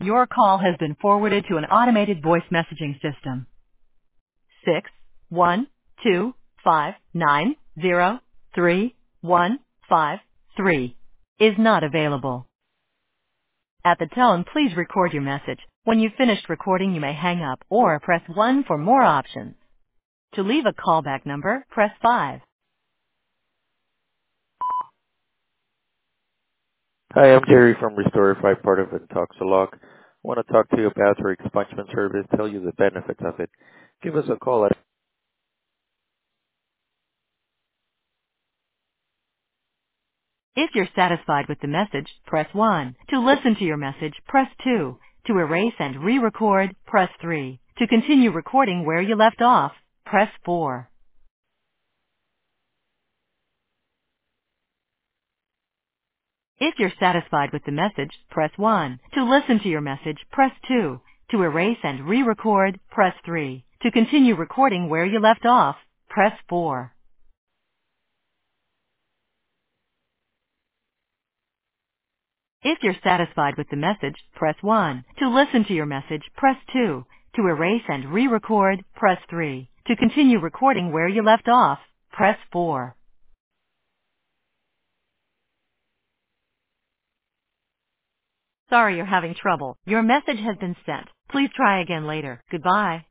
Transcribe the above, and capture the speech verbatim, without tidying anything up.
Your call has been forwarded to an automated voice messaging system. Six one two five nine zero three one five three is not available. At the tone, please record your message. When you've finished recording, you may hang up or press one for more options. To leave a callback number, press five. Hi, I'm Jerry from Restorify, part of Intoxilog. I want to talk to you about our expungement service, tell you the benefits of it. Give us a call at If you're satisfied with the message, press one. To listen to your message, press two. To erase and re-record, press three. To continue recording where you left off, press four. If you're satisfied with the message, press one. To listen to your message, press two. To erase and re-record, press three. To continue recording where you left off, press four. If you're satisfied with the message, press one. To listen to your message, press two. To erase and re-record, press three. To continue recording where you left off, press four. Sorry you're having trouble. Your message has been sent. Please try again later. Goodbye.